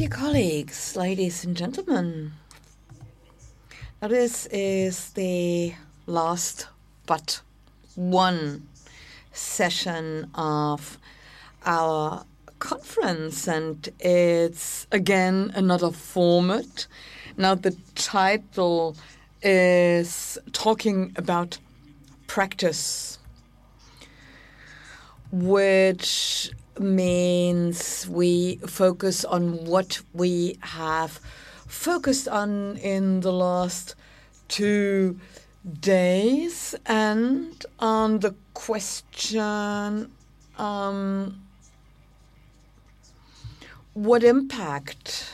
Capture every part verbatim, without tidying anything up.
Dear colleagues, ladies and gentlemen, now this is the last but one session of our conference, and it's again another format. Now the title is talking about practice, which means we focus on what we have focused on in the last two days and on the question, um, what impact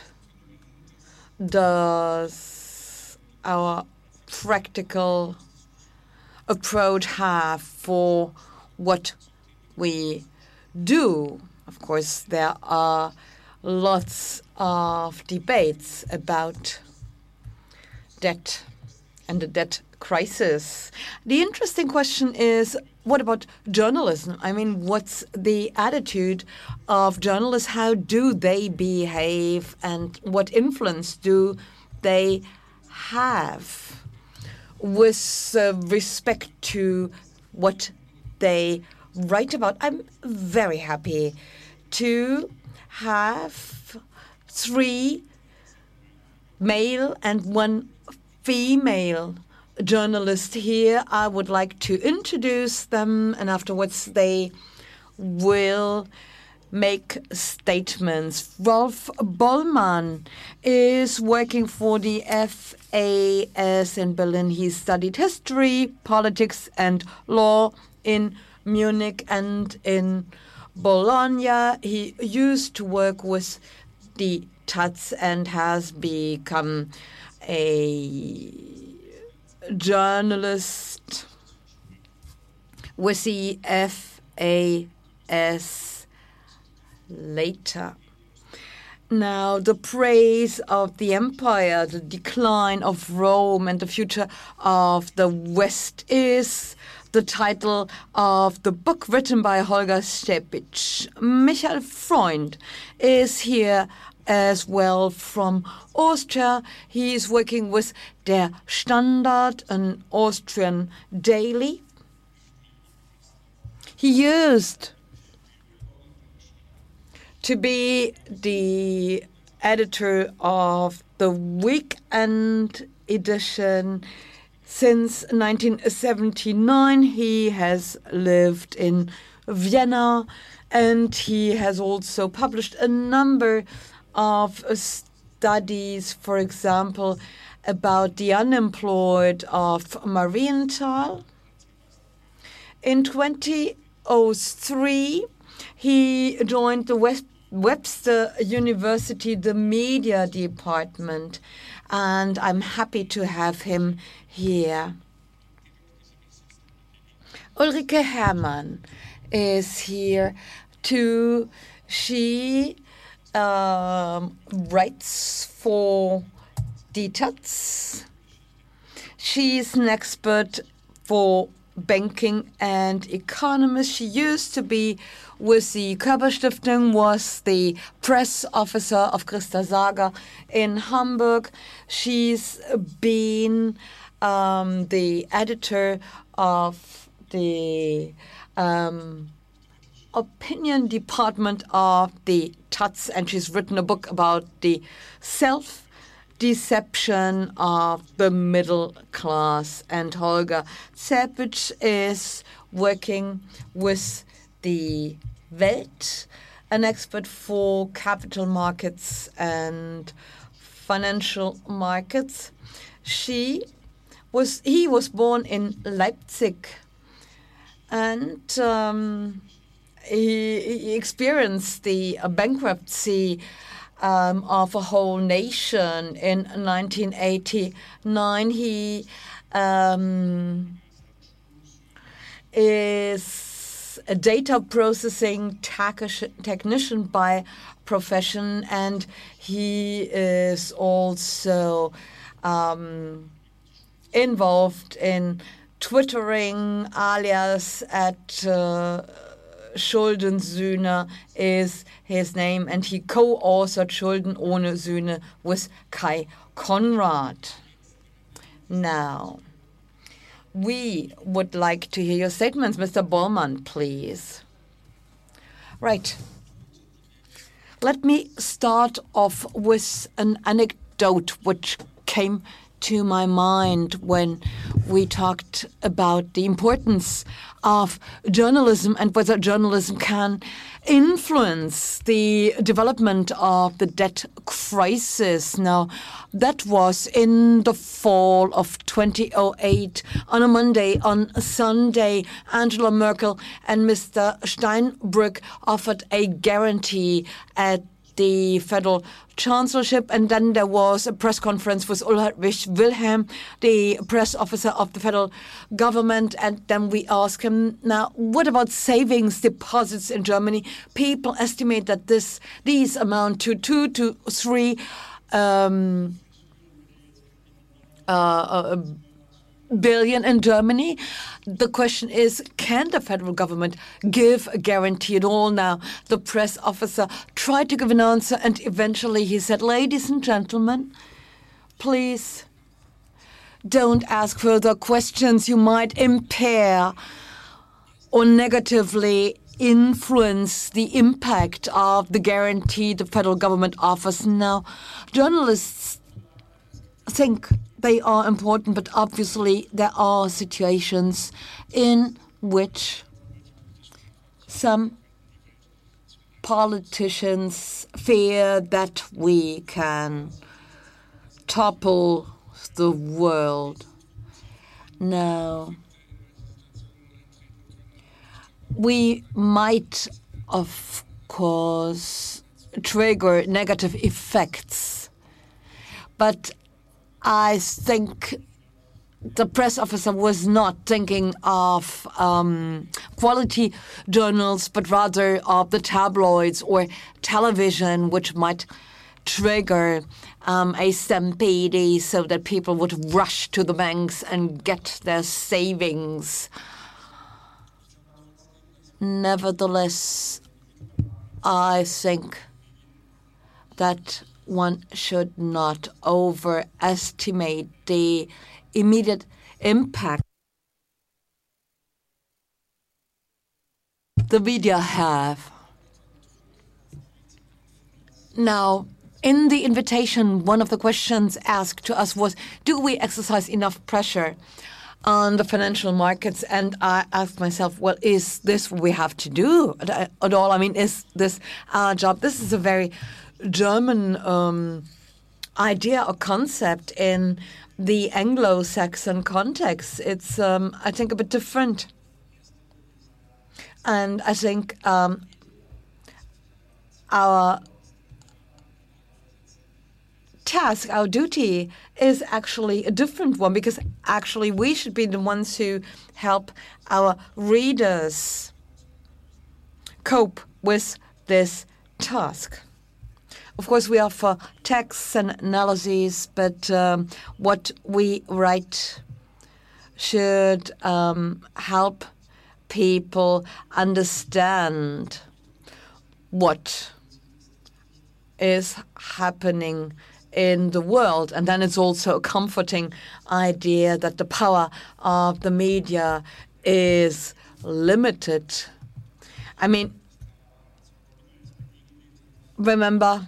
does our practical approach have for what we do? Of course, there are lots of debates about debt and the debt crisis. The interesting question is, what about journalism? I mean, what's the attitude of journalists? How do they behave, and what influence do they have with uh, respect to what they write about? I'm very happy to have three male and one female journalists here. I would like to introduce them, and afterwards they will make statements. Rolf Bollmann is working for the F A S in Berlin. He studied history, politics, and law in Munich and in Bologna. He used to work with the Taz and has become a journalist with the F A S later. Now, the praise of the empire, the decline of Rome, and the future of the West is the title of the book written by Holger Stepic. Michael Freund is here as well from Austria. He is working with Der Standard, an Austrian daily. He used to be the editor of the weekend edition. Since nineteen seventy-nine, he has lived in Vienna, and he has also published a number of studies, for example, about the unemployed of Marienthal. In two thousand three, he joined the West Webster University, the media department, and I'm happy to have him here. Ulrike Herrmann is here too. She um, writes for die Taz. She is an expert for banking and economist. She used to be with the Körper-Stiftung, was the press officer of Christa Sager in Hamburg. She's been um, the editor of the um, opinion department of the Taz, and she's written a book about the self-deception of the middle class. And Holger Stepic is working with the Welt, an expert for capital markets and financial markets. She was, he was born in Leipzig, and um, he, he experienced the uh, bankruptcy um, of a whole nation in nineteen eighty-nine. He um, is a data processing technician by profession, and he is also um, involved in twittering alias at uh, Schulden Sühne is his name, and he co-authored Schulden ohne Sühne with Kai Konrad. Now, we would like to hear your statements. Mister Bormann, please. Right. Let me start off with an anecdote which came to my mind when we talked about the importance of journalism and whether journalism can influence the development of the debt crisis. Now, that was in the fall of twenty oh eight. On a Monday, on a Sunday, Angela Merkel and Mister Steinbrück offered a guarantee at the federal chancellorship, and then there was a press conference with Ulrich Wilhelm, the press officer of the federal government, and then we asked him, now, what about savings deposits in Germany? People estimate that this these amount to two to three um, uh, uh, billion in Germany. The question is, can the federal government give a guarantee at all? Now, the press officer tried to give an answer, and eventually he said, ladies and gentlemen, please don't ask further questions. You might impair or negatively influence the impact of the guarantee the federal government offers. Now, journalists think they are important, but obviously there are situations in which some politicians fear that we can topple the world. Now, we might, of course, trigger negative effects, but I think the press officer was not thinking of um, quality journals, but rather of the tabloids or television, which might trigger um, a stampede so that people would rush to the banks and get their savings. Nevertheless, I think that one should not overestimate the immediate impact the media have. Now, in the invitation, one of the questions asked to us was, do we exercise enough pressure on the financial markets? And I asked myself, well, is this what we have to do at, at all? I mean, is this our job? This is a very German um, idea or concept. In the Anglo-Saxon context, it's, um, I think, a bit different. And I think um, our task, our duty, is actually a different one, because actually we should be the ones who help our readers cope with this task. Of course, we offer texts and analyses, but um, what we write should um, help people understand what is happening in the world. And then it's also a comforting idea that the power of the media is limited. I mean, remember,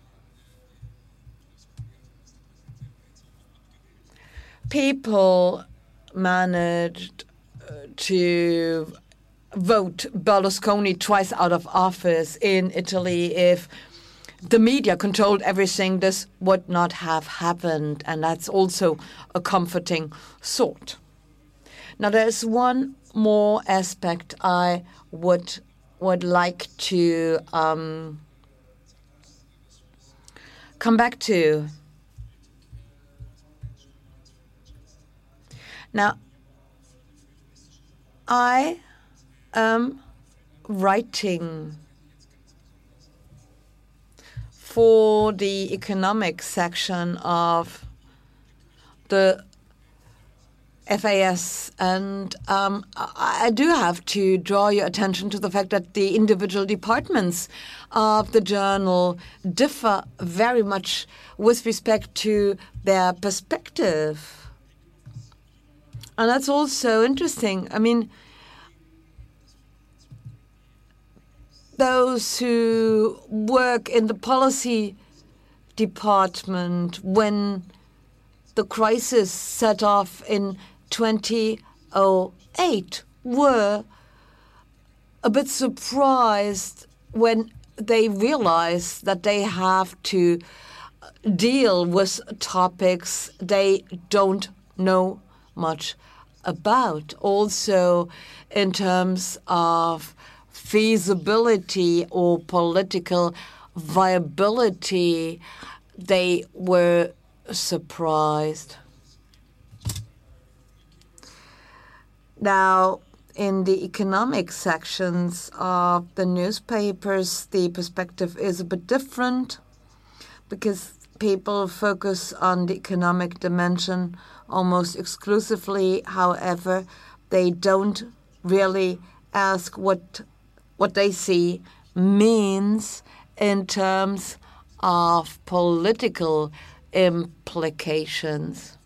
people managed to vote Berlusconi twice out of office in Italy. If the media controlled everything, this would not have happened, and that's also a comforting thought. Now, there's one more aspect I would would like to um, come back to. Now, I am writing for the economic section of the F A S. And um, I do have to draw your attention to the fact that the individual departments of the journal differ very much with respect to their perspective. And that's also interesting. I mean, those who work in the policy department when the crisis set off in two thousand eight were a bit surprised when they realized that they have to deal with topics they don't know much about. Also, in terms of feasibility or political viability, they were surprised. Now, in the economic sections of the newspapers, the perspective is a bit different because people focus on the economic dimension almost exclusively. However, they don't really ask what what they see means in terms of political implications.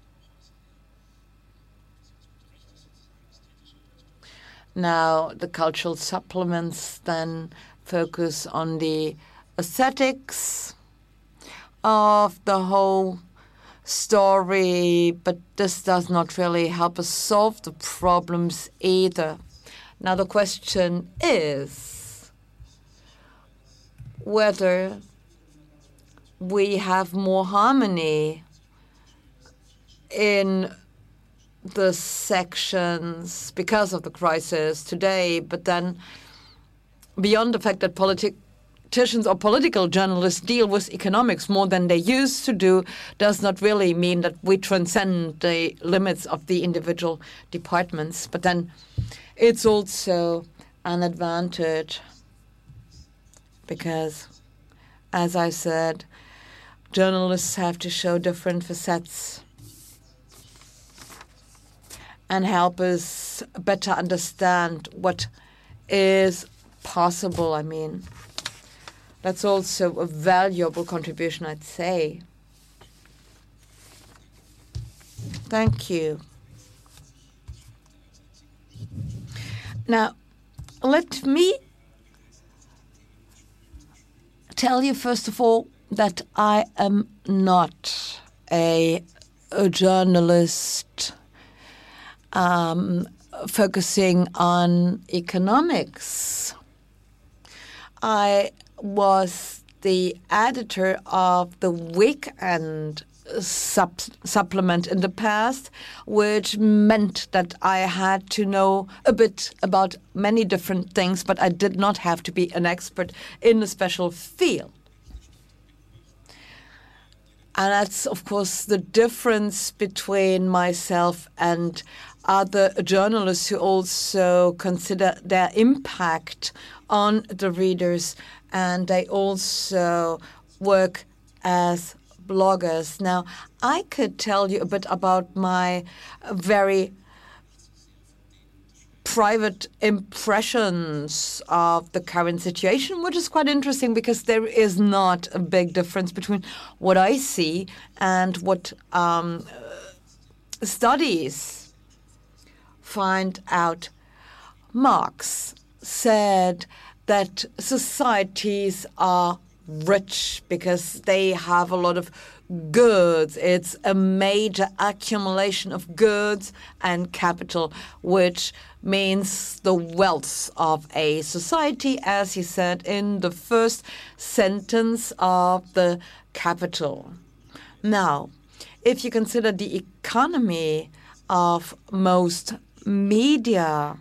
Now, the cultural supplements then focus on the aesthetics of the whole story, but this does not really help us solve the problems either. Now, the question is whether we have more harmony in the sections because of the crisis today, but then beyond the fact that politicians or political journalists deal with economics more than they used to do does not really mean that we transcend the limits of the individual departments. But then it's also an advantage because, as I said, journalists have to show different facets and help us better understand what is possible. I mean, that's also a valuable contribution, I'd say. Thank you. Now, let me tell you, first of all, that I am not a, a journalist um, focusing on economics. I was the editor of the Weekend sub supplement in the past, which meant that I had to know a bit about many different things, but I did not have to be an expert in a special field. And that's, of course, the difference between myself and other journalists who also consider their impact on the readers, and they also work as bloggers. Now, I could tell you a bit about my very private impressions of the current situation, which is quite interesting because there is not a big difference between what I see and what um, studies find out. Marx said that societies are rich because they have a lot of goods. It's a major accumulation of goods and capital, which means the wealth of a society, as he said in the first sentence of the Capital. Now, if you consider the economy of most media,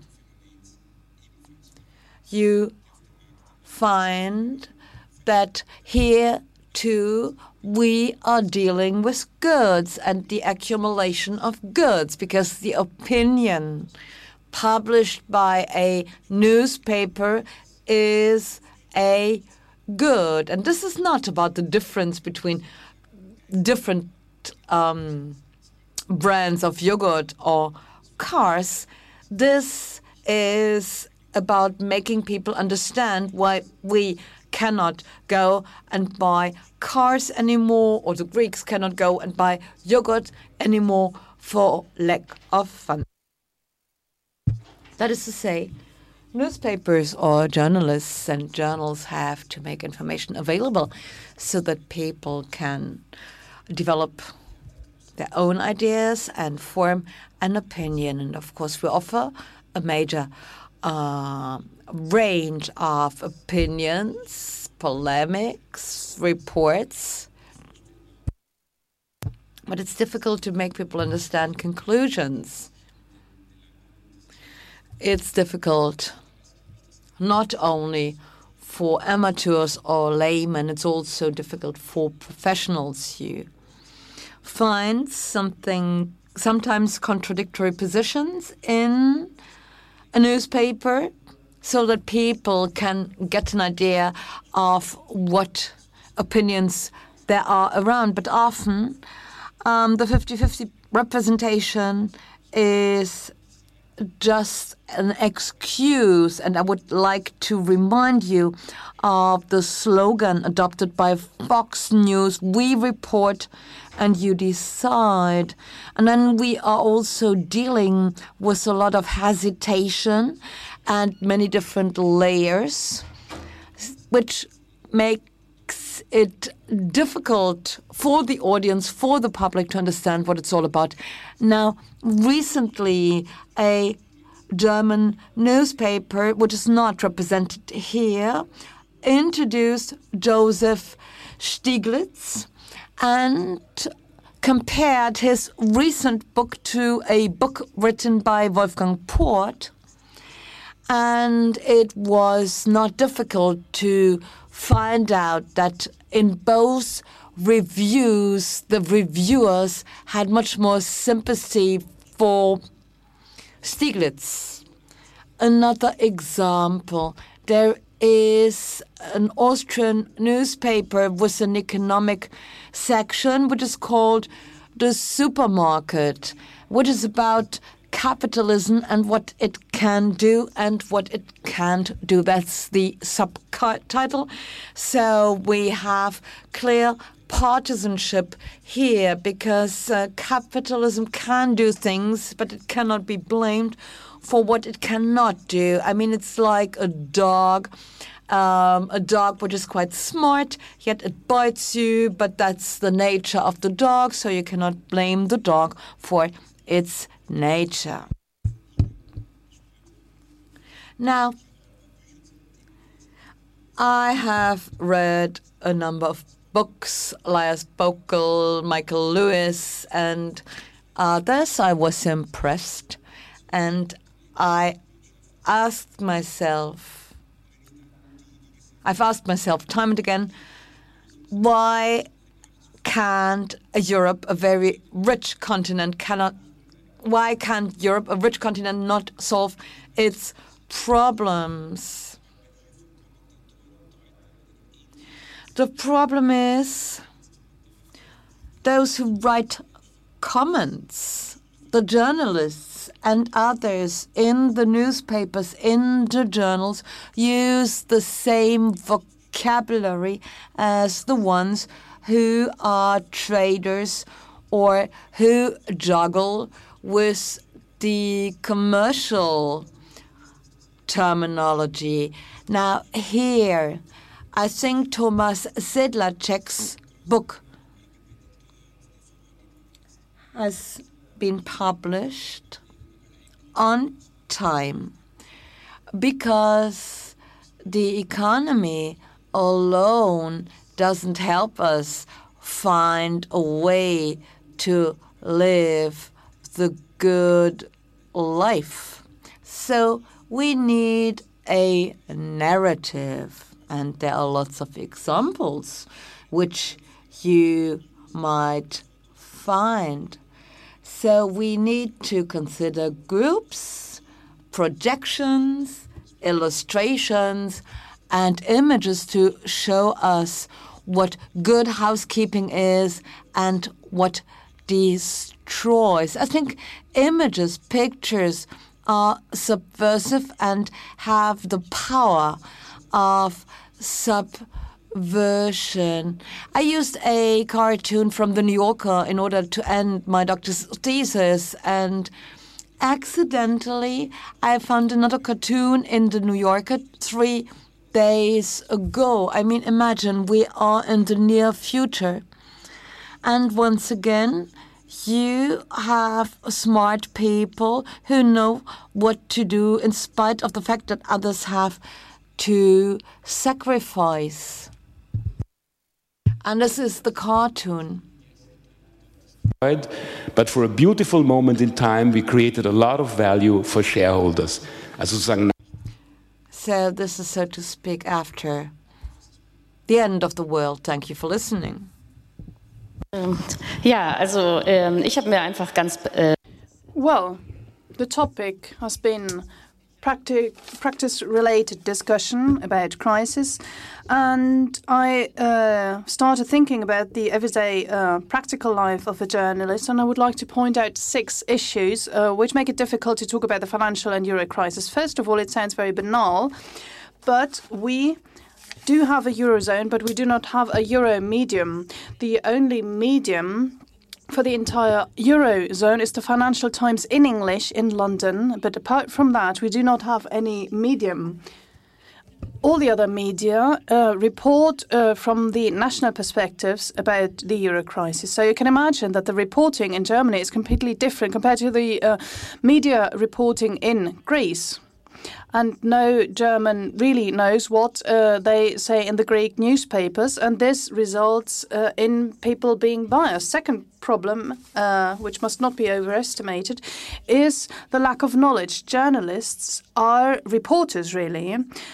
you find that here too we are dealing with goods and the accumulation of goods, because the opinion published by a newspaper is a good. And this is not about the difference between different um, brands of yogurt or cars. This is about making people understand why we cannot go and buy cars anymore, or the Greeks cannot go and buy yogurt anymore for lack of fun. That is to say, newspapers or journalists and journals have to make information available so that people can develop their own ideas and form an opinion. And of course, we offer a major uh, range of opinions, polemics, reports. But it's difficult to make people understand conclusions. It's difficult not only for amateurs or laymen, it's also difficult for professionals. You find something, sometimes contradictory positions in a newspaper so that people can get an idea of what opinions there are around. But often um, the fifty fifty representation is just an excuse, and I would like to remind you of the slogan adopted by Fox News: we report and you decide. And then we are also dealing with a lot of hesitation and many different layers, which makes it difficult for the audience, for the public, to understand what it's all about. Now, recently, a German newspaper, which is not represented here, introduced Joseph Stiglitz and compared his recent book to a book written by Wolfgang Port. And it was not difficult to find out that in both reviews, the reviewers had much more sympathy for Stiglitz. Another example, there is an Austrian newspaper with an economic section which is called The Supermarket, which is about capitalism and what it can do and what it can't do. That's the subtitle. So we have clear partisanship here because uh, capitalism can do things, but it cannot be blamed for what it cannot do. I mean, it's like a dog, um, a dog which is quite smart, yet it bites you, but that's the nature of the dog, so you cannot blame the dog for its nature. Now, I have read a number of books, Elias Bokel, Michael Lewis, and others. I was impressed, and I asked myself, I've asked myself time and again, why can't Europe, a very rich continent, cannot, why can't Europe, a rich continent, not solve its problems? The problem is those who write comments, the journalists and others in the newspapers, in the journals, use the same vocabulary as the ones who are traders or who juggle with the commercial terminology. Now, here, I think Thomas Sedlacek's book has been published on time because the economy alone doesn't help us find a way to live the good life. So we need a narrative. And there are lots of examples which you might find. So we need to consider groups, projections, illustrations, and images to show us what good housekeeping is and what destroys. I think images, pictures are subversive and have the power of subversion. I used a cartoon from The New Yorker in order to end my doctor's thesis, and accidentally I found another cartoon in The New Yorker three days ago. I mean, imagine we are in the near future. And once again, you have smart people who know what to do in spite of the fact that others have to sacrifice. And this is the cartoon. But for a beautiful moment in time, we created a lot of value for shareholders. Also sozusagen. So this is, so to speak, after the end of the world. Thank you for listening. Ja, also ähm, ich habe mir einfach ganz. Äh well, the topic has been practice-related discussion about crisis, and I uh, started thinking about the everyday uh, practical life of a journalist, and I would like to point out six issues uh, which make it difficult to talk about the financial and euro crisis. First of all, it sounds very banal, but we do have a eurozone, but we do not have a euro medium. The only medium for the entire eurozone is the Financial Times in English in London, but apart from that, we do not have any medium. All the other media uh, report uh, from the national perspectives about the euro crisis. So you can imagine that the reporting in Germany is completely different compared to the uh, media reporting in Greece. And no German really knows what uh, they say in the Greek newspapers, and this results uh, in people being biased. Second problem, uh, which must not be overestimated, is the lack of knowledge. Journalists are reporters, really.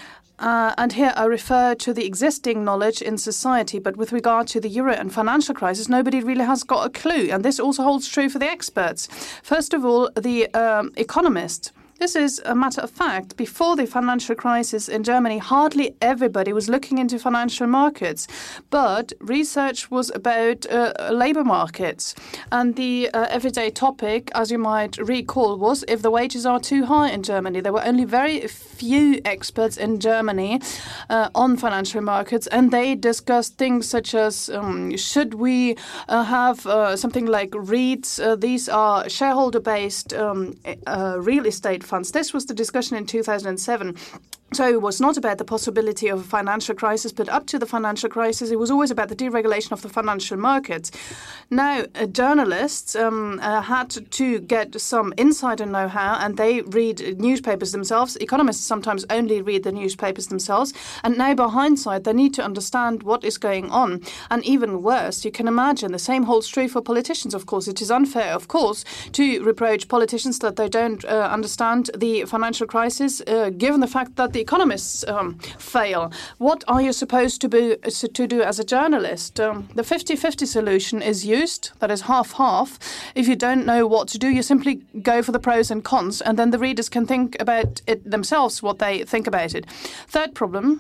Uh, and here I refer to the existing knowledge in society, but with regard to the euro and financial crisis, nobody really has got a clue. And this also holds true for the experts. First of all, the um, economist. This is a matter of fact. Before the financial crisis in Germany, hardly everybody was looking into financial markets. But research was about uh, labor markets. And the uh, everyday topic, as you might recall, was if the wages are too high in Germany. There were only very few experts in Germany uh, on financial markets, and they discussed things such as um, should we uh, have uh, something like REITs? Uh, these are shareholder-based um, uh, real estate funds. This was the discussion in two thousand seven. So it was not about the possibility of a financial crisis, but up to the financial crisis, it was always about the deregulation of the financial markets. Now, uh, journalists um, uh, had to get some insider know-how, and they read newspapers themselves. Economists sometimes only read the newspapers themselves. And now, by hindsight, they need to understand what is going on. And even worse, you can imagine the same holds true for politicians, of course. It is unfair, of course, to reproach politicians that they don't uh, understand the financial crisis, uh, given the fact that the economists um, fail. What are you supposed to, be, to do as a journalist? Um, the fifty-fifty solution is used, that is half-half. If you don't know what to do, you simply go for the pros and cons, and then the readers can think about it themselves, what they think about it. Third problem.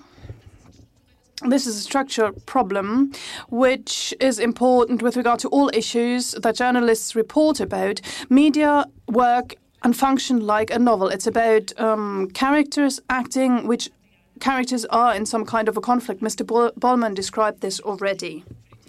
This is a structural problem which is important with regard to all issues that journalists report about. Media work and function like a novel. It's about um, characters acting, which characters are in some kind of a conflict. Mister Bollman described this already.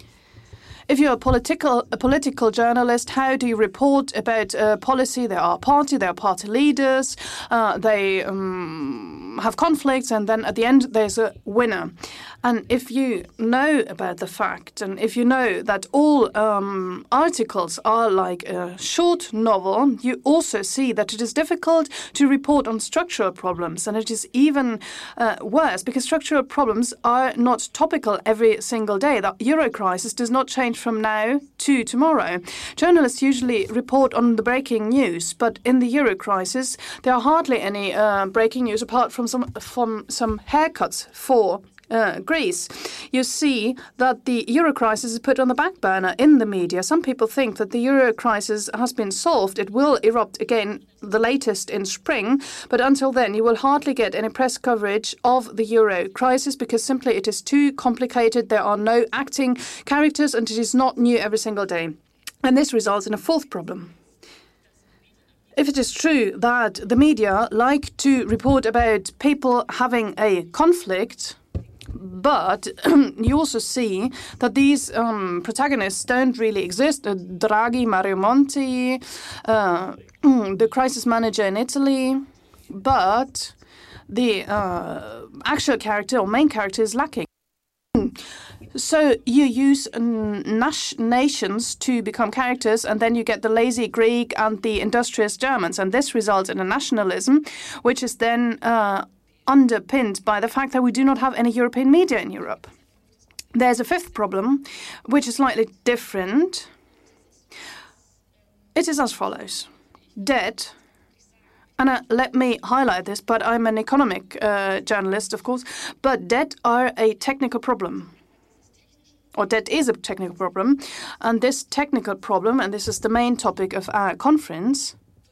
If you're a political a political journalist, how do you report about uh, policy? There are party, there are party leaders, uh, they um, have conflicts, and then at the end there's a winner. And if you know about the fact, and if you know that all um, articles are like a short novel, you also see that it is difficult to report on structural problems. And it is even uh, worse, because structural problems are not topical every single day. The euro crisis does not change from now to tomorrow. Journalists usually report on the breaking news, but in the euro crisis, there are hardly any uh, breaking news apart from some, from some haircuts for Uh, Greece. You see that the euro crisis is put on the back burner in the media. Some people think that the euro crisis has been solved. It will erupt again, the latest in spring, but until then you will hardly get any press coverage of the euro crisis, because simply it is too complicated. There are no acting characters, and it is not new every single day. And this results in a fourth problem. If it is true that the media like to report about people having a conflict, but you also see that these um, protagonists don't really exist. Uh, Draghi, Mario Monti, uh, the crisis manager in Italy, but the uh, actual character or main character is lacking. So you use nations to become characters, and then you get the lazy Greek and the industrious Germans, and this results in a nationalism, which is then uh, underpinned by the fact that we do not have any European media in Europe. There's a fifth problem, which is slightly different. It is as follows. Debt, and uh, let me highlight this, but I'm an economic uh, journalist, of course, but debt are a technical problem. Or debt is a technical problem, and this technical problem, and this is the main topic of our conference,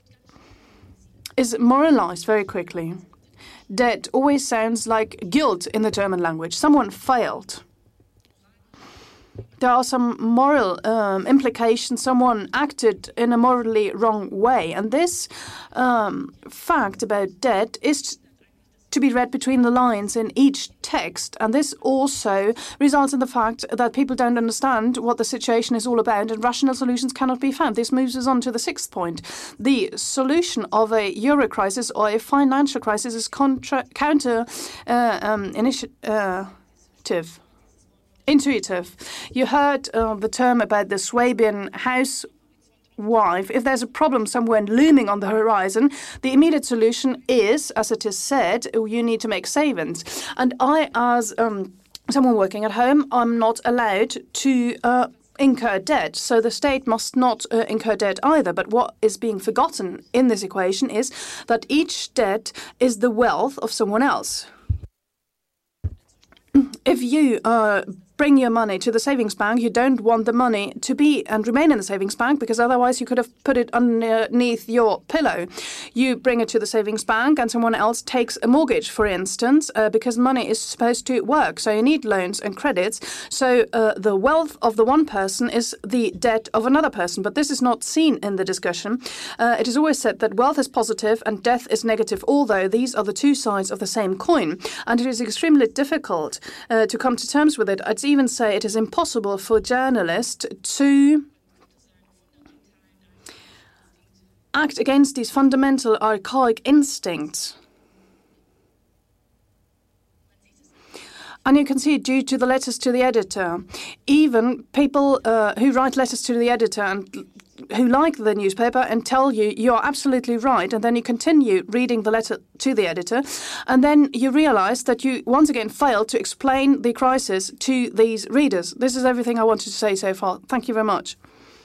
is moralized very quickly. Debt always sounds like guilt in the German language. Someone failed. There are some moral um, implications. Someone acted in a morally wrong way. And this um, fact about debt is to be read between the lines in each text. And this also results in the fact that people don't understand what the situation is all about, and rational solutions cannot be found. This moves us on to the sixth point. The solution of a euro crisis or a financial crisis is contra counter uh, um, initiative. Intuitive. You heard uh, the term about the Swabian housewife. If there's a problem somewhere looming on the horizon, the immediate solution is, as it is said, you need to make savings. And I, as um, someone working at home, I'm not allowed to uh, incur debt. So the state must not uh, incur debt either. But what is being forgotten in this equation is that each debt is the wealth of someone else. If you uh, bring your money to the savings bank, you don't want the money to be and remain in the savings bank, because otherwise you could have put it underneath your pillow. You bring it to the savings bank and someone else takes a mortgage, for instance, uh, because money is supposed to work. So you need loans and credits. So uh, the wealth of the one person is the debt of another person. But this is not seen in the discussion. Uh, it is always said that wealth is positive and death is negative, although these are the two sides of the same coin. And it is extremely difficult uh, to come to terms with it. I'd even say it is impossible for journalists to act against these fundamental archaic instincts. And you can see it due to the letters to the editor. Even people uh, who write letters to the editor and who like the newspaper and tell you you're absolutely right, and then you continue reading the letter to the editor, and then you realize that you once again failed to explain the crisis to these readers. This is everything I wanted to say so far. Thank you very much.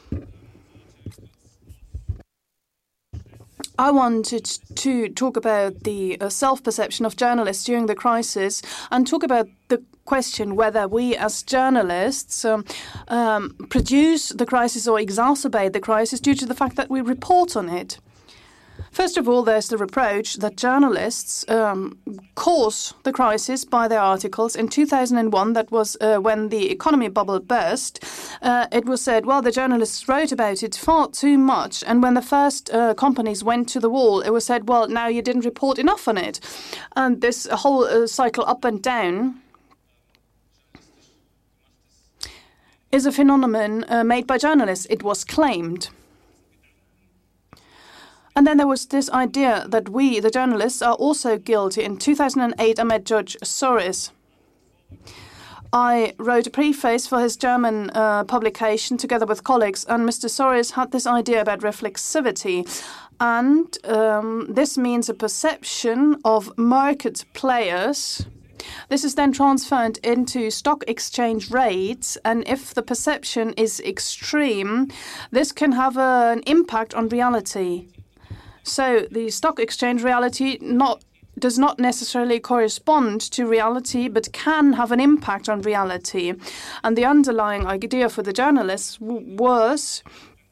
I wanted to talk about the uh, self-perception of journalists during the crisis and talk about the question whether we as journalists um, um, produce the crisis or exacerbate the crisis due to the fact that we report on it. First of all, there's the reproach that journalists um, cause the crisis by their articles. In two thousand one, that was uh, when the economy bubble burst, uh, it was said, well, the journalists wrote about it far too much. And when the first uh, companies went to the wall, it was said, well, now you didn't report enough on it. And this whole uh, cycle up and down is a phenomenon uh, made by journalists, it was claimed. And then there was this idea that we, the journalists, are also guilty. In two thousand eight, I met Judge Soros. I wrote a preface for his German uh, publication together with colleagues, and Mister Soros had this idea about reflexivity. And um, this means a perception of market players. This is then transferred into stock exchange rates, and if the perception is extreme, this can have a, an impact on reality. So the stock exchange reality not does not necessarily correspond to reality, but can have an impact on reality. And the underlying idea for the journalists w was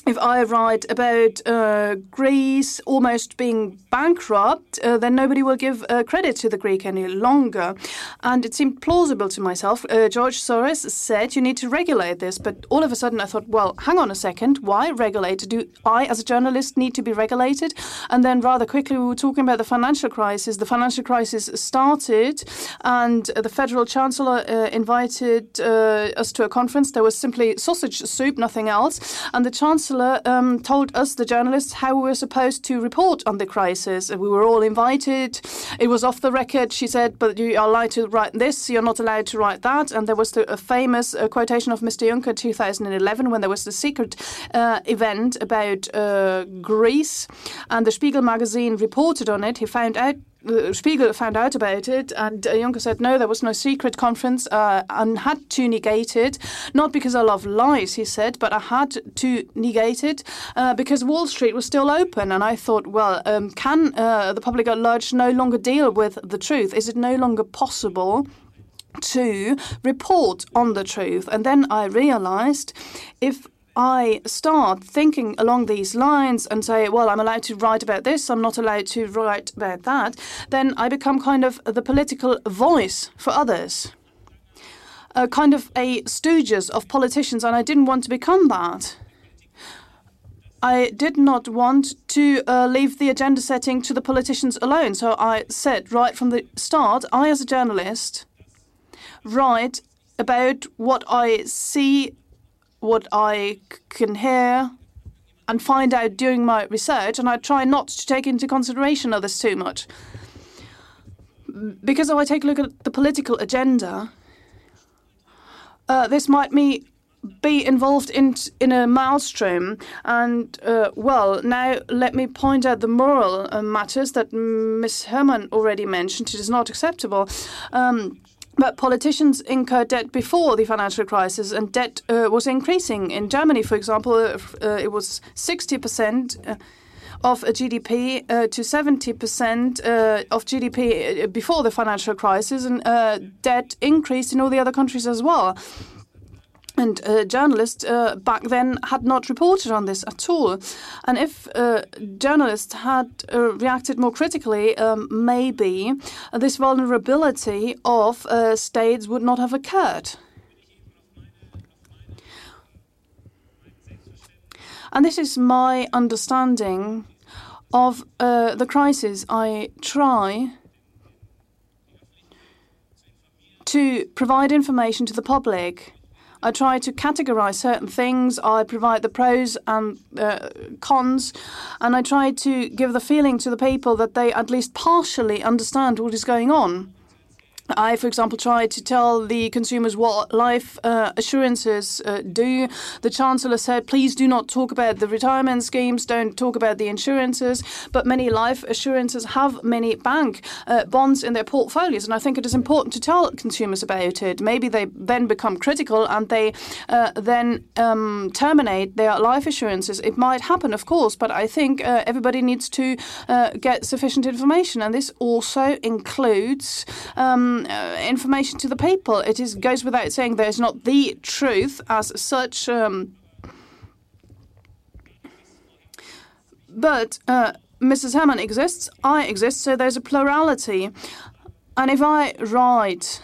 if I write about uh, Greece almost being bankrupt, uh, then nobody will give uh, credit to the Greek any longer. And it seemed plausible to myself. Uh, George Soros said you need to regulate this. But all of a sudden I thought, well, hang on a second. Why regulate? Do I, as a journalist, need to be regulated? And then rather quickly we were talking about the financial crisis. The financial crisis started and uh, the Federal Chancellor uh, invited uh, us to a conference. There was simply sausage soup, nothing else. And the Chancellor Um, told us, the journalists, how we were supposed to report on the crisis. We were all invited. It was off the record. She said, but you are allowed to write this, you're not allowed to write that. And there was the, a famous uh, quotation of Mister Juncker two thousand eleven when there was the secret uh, event about uh, Greece. And the Spiegel magazine reported on it. He found out The Spiegel found out about it, and uh, Juncker said, no, there was no secret conference, uh, and had to negate it. Not because I love lies, he said, but I had to negate it uh, because Wall Street was still open. And I thought, well, um, can uh, the public at large no longer deal with the truth? Is it no longer possible to report on the truth? And then I realized if I start thinking along these lines and say, well, I'm allowed to write about this, I'm not allowed to write about that, then I become kind of the political voice for others, a kind of a stooges of politicians, and I didn't want to become that. I did not want to uh, leave the agenda setting to the politicians alone, so I said right from the start, I as a journalist write about what I see, what I can hear and find out during my research, and I try not to take into consideration others too much. Because if I take a look at the political agenda, uh, this might me be involved in in a maelstrom. And, uh, well, now let me point out the moral uh, matters that Miz Herman already mentioned. It is not acceptable. Um, But politicians incurred debt before the financial crisis, and debt uh, was increasing. In Germany, for example, uh, it was sixty percent of G D P uh, to seventy percent uh, of G D P before the financial crisis, and uh, debt increased in all the other countries as well. And uh, journalists uh, back then had not reported on this at all. And if uh, journalists had uh, reacted more critically, um, maybe this vulnerability of uh, states would not have occurred. And this is my understanding of uh, the crisis. I try to provide information to the public. I try to categorize certain things. I provide the pros and uh, cons, and I try to give the feeling to the people that they at least partially understand what is going on. I, for example, try to tell the consumers what life uh, assurances uh, do. The Chancellor said, please do not talk about the retirement schemes, don't talk about the insurances, but many life assurances have many bank uh, bonds in their portfolios, and I think it is important to tell consumers about it. Maybe they then become critical and they uh, then um, terminate their life assurances. It might happen, of course, but I think uh, everybody needs to uh, get sufficient information, and this also includes um, Uh, information to the people. It is goes without saying there's not the truth as such, um, but uh, Missus Herman exists, I exist, so there's a plurality. And if I write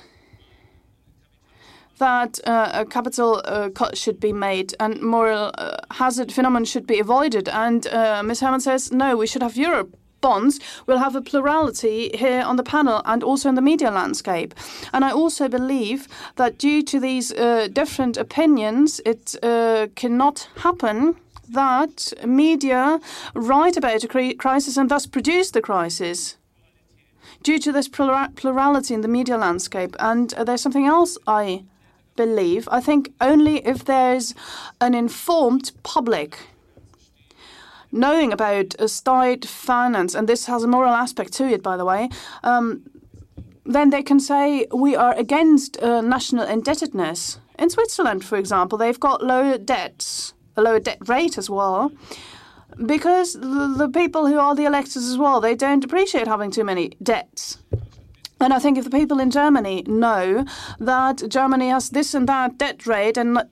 that uh, a capital uh, cut should be made and moral uh, hazard phenomenon should be avoided, and uh, Miz Herman says, no, we should have Europe bonds, we'll have a plurality here on the panel and also in the media landscape. And I also believe that due to these uh, different opinions, it uh, cannot happen that media write about a cri crisis and thus produce the crisis due to this plura plurality in the media landscape. And uh, there's something else I believe. I think only if there's an informed public knowing about uh, state finance, and this has a moral aspect to it, by the way, um, then they can say we are against uh, national indebtedness. In Switzerland, for example, they've got lower debts, a lower debt rate as well, because the, the people who are the electors as well, they don't appreciate having too many debts. And I think if the people in Germany know that Germany has this and that debt rate, and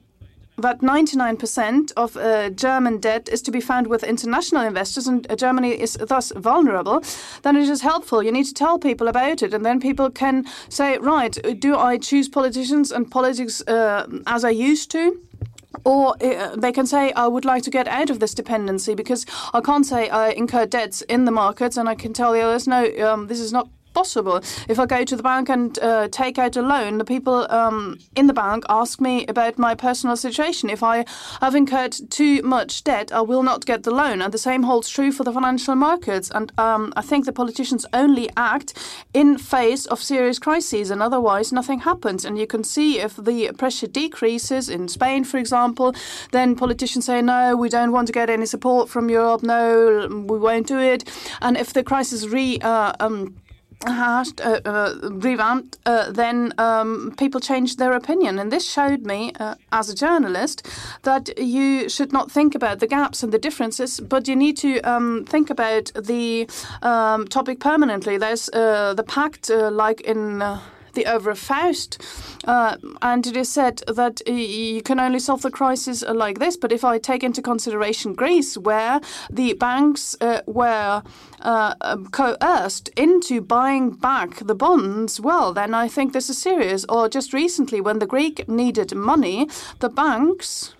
that ninety-nine percent of uh, German debt is to be found with international investors, and uh, Germany is thus vulnerable, then it is helpful. You need to tell people about it, and then people can say, right, do I choose politicians and politics uh, as I used to? Or uh, they can say, I would like to get out of this dependency, because I can't say I incur debts in the markets and I can tell the others, no, um, this is not possible. If I go to the bank and uh, take out a loan, the people um, in the bank ask me about my personal situation. If I have incurred too much debt, I will not get the loan. And the same holds true for the financial markets. And um, I think the politicians only act in face of serious crises, and otherwise nothing happens. And you can see if the pressure decreases in Spain, for example, then politicians say, no, we don't want to get any support from Europe. No, we won't do it. And if the crisis re... Uh, um, Hashed, uh, uh, revamped, uh, then um, people changed their opinion. And this showed me, uh, as a journalist, that you should not think about the gaps and the differences, but you need to um, think about the um, topic permanently. There's uh, the pact, uh, like in... Uh, the Œuvre Faust, uh, and it is said that you can only solve the crisis like this. But if I take into consideration Greece, where the banks uh, were uh, coerced into buying back the bonds, well, then I think this is serious. Or just recently, when the Greek needed money, the banks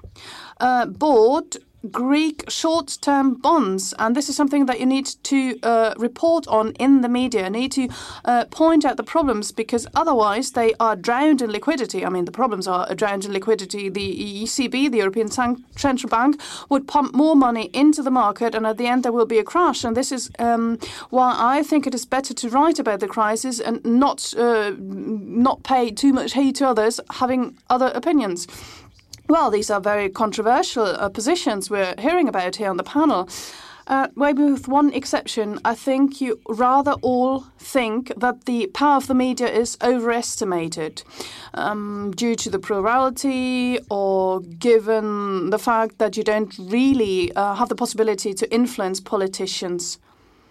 uh, bought Greek short-term bonds, and this is something that you need to uh, report on in the media. You need to uh, point out the problems, because otherwise they are drowned in liquidity. I mean, the problems are drowned in liquidity. The E C B, the European Central Bank, would pump more money into the market, and at the end there will be a crash. And this is um, why I think it is better to write about the crisis and not uh, not pay too much heed to others having other opinions. Well, these are very controversial uh, positions we're hearing about here on the panel. Uh, maybe with one exception, I think you rather all think that the power of the media is overestimated um, due to the plurality, or given the fact that you don't really uh, have the possibility to influence politicians.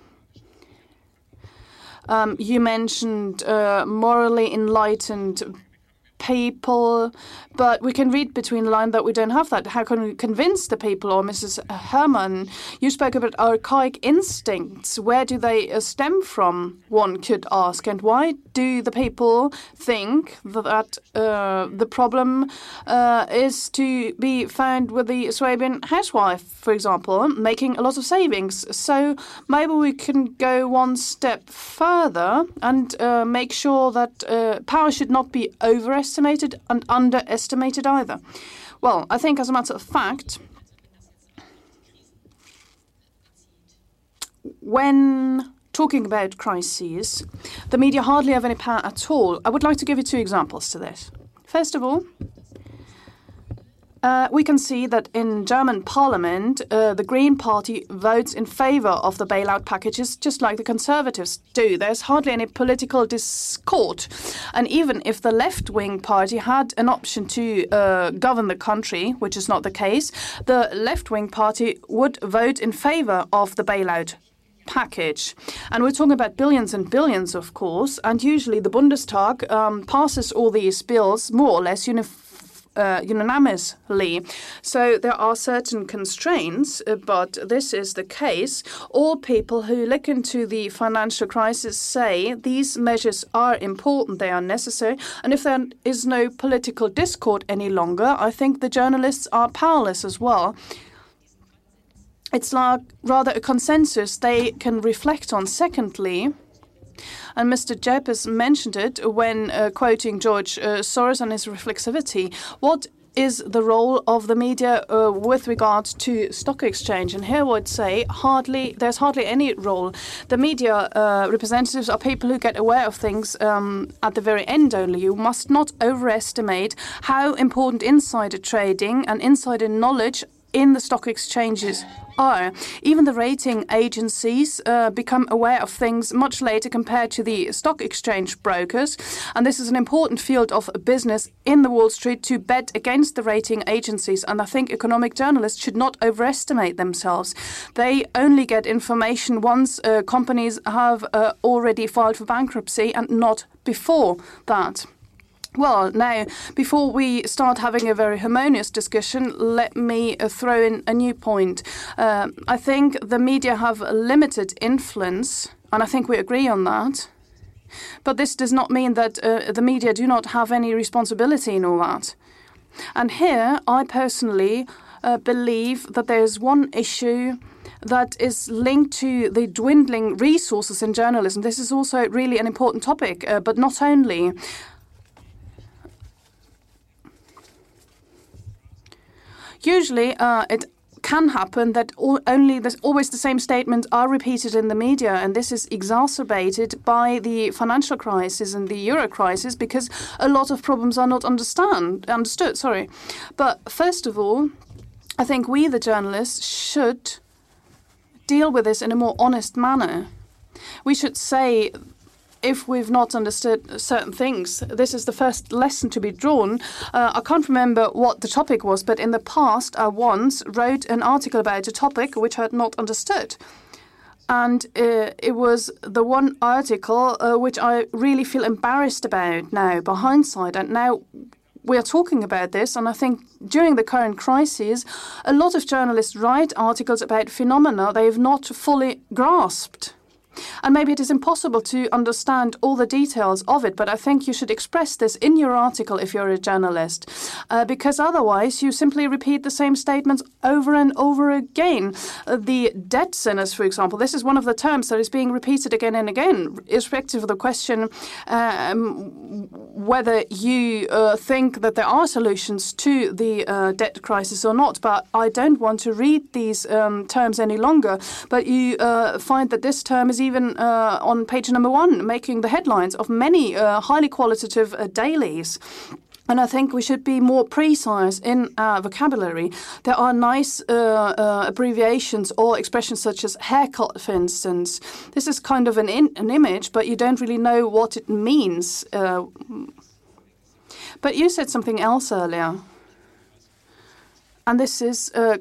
Um, you mentioned uh, morally enlightened people, but we can read between the lines that we don't have that. How can we convince the people? Or Missus Herman, you spoke about archaic instincts. Where do they uh, stem from, one could ask? And why do the people think that uh, the problem uh, is to be found with the Swabian housewife, for example, making a lot of savings? So maybe we can go one step further and uh, make sure that uh, power should not be overestimated estimated and underestimated either. Well, I think as a matter of fact, when talking about crises, the media hardly have any power at all. I would like to give you two examples to this. First of all, Uh, we can see that in German parliament, uh, the Green Party votes in favor of the bailout packages, just like the Conservatives do. There's hardly any political discord. And even if the left-wing party had an option to uh, govern the country, which is not the case, the left-wing party would vote in favor of the bailout package. And we're talking about billions and billions, of course, and usually the Bundestag um, passes all these bills more or less uniformly. Uh, unanimously. So there are certain constraints, uh, but this is the case. All people who look into the financial crisis say these measures are important, they are necessary, and if there is no political discord any longer, I think the journalists are powerless as well. It's like rather a consensus they can reflect on. Secondly, and Mister Jepes mentioned it when uh, quoting George uh, Soros and his reflexivity. What is the role of the media uh, with regard to stock exchange? And here I would say hardly there's hardly any role. The media uh, representatives are people who get aware of things um, at the very end only. You must not overestimate how important insider trading and insider knowledge in the stock exchanges are. Even the rating agencies uh, become aware of things much later compared to the stock exchange brokers. And this is an important field of business in the Wall Street, to bet against the rating agencies. And I think economic journalists should not overestimate themselves. They only get information once uh, companies have uh, already filed for bankruptcy and not before that. Well, now, before we start having a very harmonious discussion, let me uh, throw in a new point. Uh, I think the media have a limited influence, and I think we agree on that. But this does not mean that uh, the media do not have any responsibility in all that. And here, I personally uh, believe that there's one issue that is linked to the dwindling resources in journalism. This is also really an important topic, uh, but not only. Usually, uh, it can happen that all, only this, always the same statements are repeated in the media, and this is exacerbated by the financial crisis and the euro crisis because a lot of problems are not understand understood. Sorry, but first of all, I think we, the journalists, should deal with this in a more honest manner. We should say, if we've not understood certain things, this is the first lesson to be drawn. Uh, I can't remember what the topic was, but in the past, I once wrote an article about a topic which I had not understood. And uh, it was the one article uh, which I really feel embarrassed about now, by hindsight. And now we are talking about this, and I think during the current crisis, a lot of journalists write articles about phenomena they have not fully grasped. And maybe it is impossible to understand all the details of it, but I think you should express this in your article if you're a journalist, uh, because otherwise you simply repeat the same statements over and over again. Uh, the debt sinners, for example, this is one of the terms that is being repeated again and again, irrespective of the question um, whether you uh, think that there are solutions to the uh, debt crisis or not. But I don't want to read these um, terms any longer, but you uh, find that this term is even even uh, on page number one, making the headlines of many uh, highly qualitative uh, dailies. And I think we should be more precise in our vocabulary. There are nice uh, uh, abbreviations or expressions such as haircut, for instance. This is kind of an, in, an image, but you don't really know what it means. Uh, but you said something else earlier. And this is uh,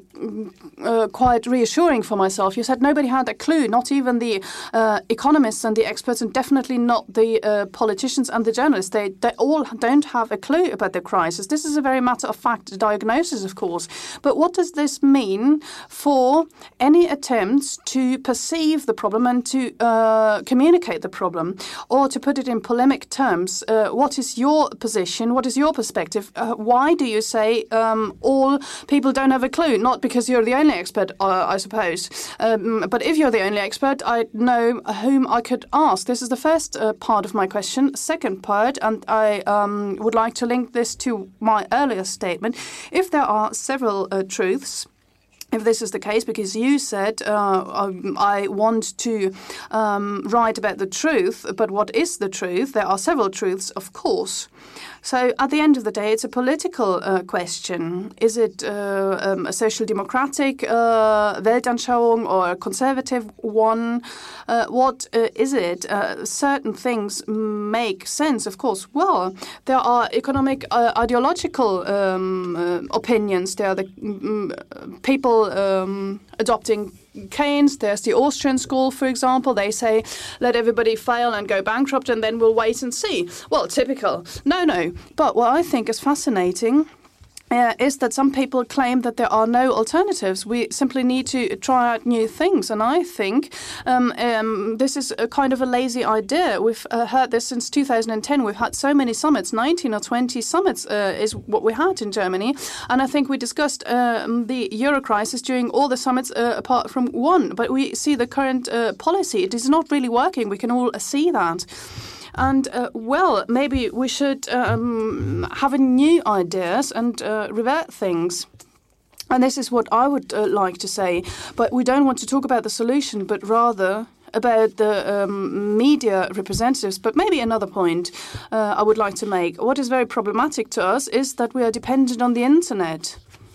uh, quite reassuring for myself. You said nobody had a clue, not even the uh, economists and the experts, and definitely not the uh, politicians and the journalists. They, they all don't have a clue about the crisis. This is a very matter-of-fact diagnosis, of course. But what does this mean for any attempts to perceive the problem and to uh, communicate the problem? Or to put it in polemic terms, uh, what is your position? What is your perspective? Uh, why do you say um, all people People don't have a clue, not because you're the only expert, uh, I suppose. Um, but if you're the only expert, I know whom I could ask. This is the first uh, part of my question. Second part, and I um, would like to link this to my earlier statement. If there are several uh, truths, if this is the case, because you said uh, I want to um, write about the truth, but what is the truth? There are several truths, of course. So at the end of the day, it's a political uh, question. Is it uh, um, a social democratic uh, Weltanschauung or a conservative one? Uh, what uh, is it? Uh, certain things make sense, of course. Well, there are economic, uh, ideological um, uh, opinions. There are the um, people um, adopting Keynes. There's the Austrian school, for example. They say, let everybody fail and go bankrupt, and then we'll wait and see. Well, typical. No, no. But what I think is fascinating Uh, is that some people claim that there are no alternatives. We simply need to try out new things. And I think um, um, this is a kind of a lazy idea. We've uh, heard this since two thousand ten. We've had so many summits, nineteen or twenty summits uh, is what we had in Germany. And I think we discussed um, the euro crisis during all the summits uh, apart from one. But we see the current uh, policy. It is not really working. We can all see that. And, uh, well, maybe we should um, have new ideas and uh, revert things. And this is what I would uh, like to say. But we don't want to talk about the solution, but rather about the um, media representatives. But maybe another point uh, I would like to make. What is very problematic to us is that we are dependent on the internet.